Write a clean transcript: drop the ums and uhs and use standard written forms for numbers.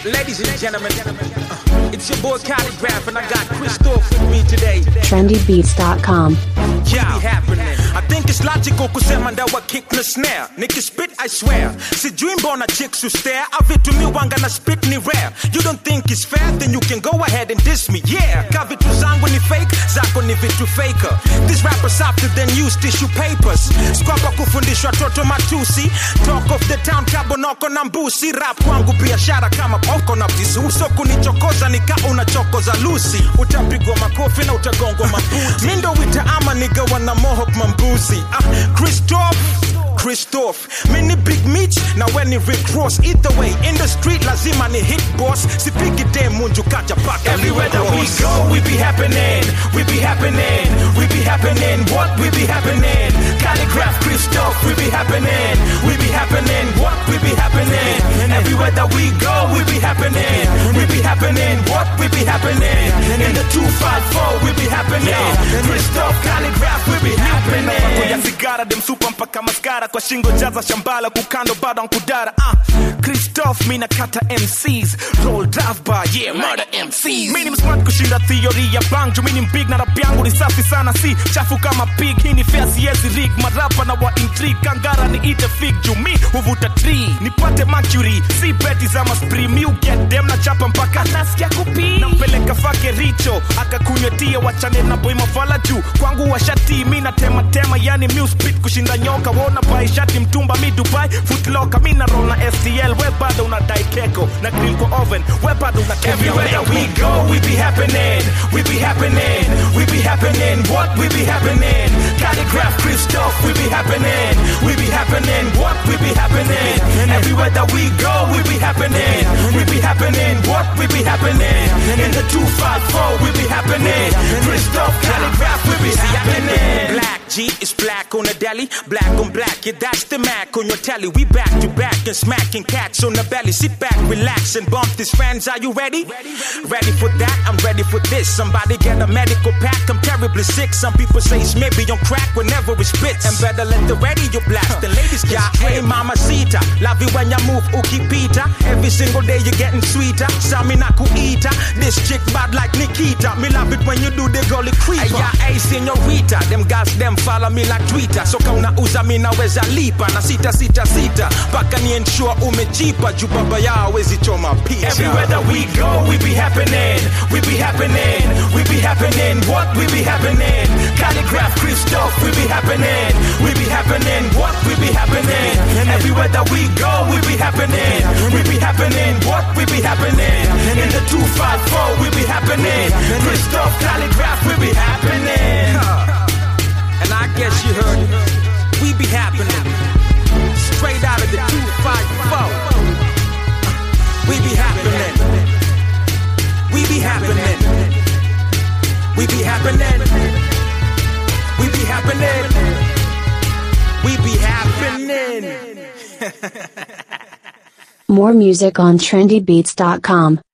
Ladies and gentlemen, it's your boy Calligraph and I got Christoph with me today. trendybeats.com. Yeah, I think it's logical kusema ndawa kick na snare. Niki spit, I swear. Sijui mbona chicks who stare. Avitu mi wanga na spit ni rare. You don't think it's fair, then you can go ahead and diss me. Yeah, kavitu zangu ni fake, zako ni vitu faker. These rappers softer than used tissue papers. Squabba kufundishwa toto matusi. Talk of the town, kabonoko na mbusi. Rap wangu biashara kama oko na visu. Uso kunichokoza nika unachokoza Lucy. Utapigwa makofi na utagongwa mabuti. Mindo wita ama niga wana mohawk mambuzi. Christoph, mini big meat, now when it Rick Ross. Either way, in the street, lazima ni hit boss. Sipigi dem munju kacha paka. Everywhere that we go, we be happening. We be happening. We be happening. What we be happening? Calligraph Christoph, we be happening. We be happening. What we be happening? Everywhere that we go, we be happening. We be happening. What we be happening? In the 254, we be happening. Christoph, Calligraph, we be happening. Kuya sigara dem supa mpaka maskara kwa shingo jaza shambala kukando bado nkudara. Christoph mina kata MCs roll drive by yeah murder MCs. Mini smart kushinda theory ya banjo. Mini big na rap yangu ni safi sana si chafu kama pig. Hii ni fair siezi rig marapa na wa intrigue. Kangara ni ite fig jumi huvuta tree. Nipate mercury si beti za maspri. Mi get them na chapa mpaka nasikia kupi. Nampeleka fake richo akakunywe tia wachane na boy mafala juu. Kwangu wa shati mina tema yani spit kushinda nyoka. Wona bai shati mtumba mi Dubai footlocker. Mina roll na STL we bado unadai keko na grill kwa oven we bado unakemia. Everywhere that we go we be happening. We be happening. We be happening. What we be happening? Calligraph Christoph we be happening. We be happening. What we be happening? Everywhere that we go we be happening. We be happening. What we be happening? In the 254 we be happening. Christoph Calligraph we be happening. Black G is black on the deli, black on black, yeah that's the Mac on your telly. We back to back and smacking cats on the belly. Sit back, relax and bump this fans. Are you ready? Ready for that? I'm ready for this. Somebody get a medical pack. I'm terribly sick. Some people say it's maybe on crack whenever it spits. And better let the radio blast. The ladies get straight. Hey mamacita, love you when you move ukipita. Every single day you're getting sweeter. Sami na kuita. This chick bad like Nikita. Me love it when you do the gully creeper. Hey señorita, them guys them follow me like Twitter. So kauna uza mi naweza lipa. Na sita paka ni ensure umejipa. Juu baba yao wezi choma picha. Everywhere that we go we be happening. We be happening. We be happening. What we be happening? Calligraph Christoph we be happening. We be happening. What we be happening? Everywhere that we go we be happening. We be happening. What we be happening? In the 254 we be happening. Christoph Calligraph we be happening. And I guess you heard it. We be happening. Straight out of the 254. We be happening. We be happening. We be happening. We be happening. We be happening. More music on trendybeats.com.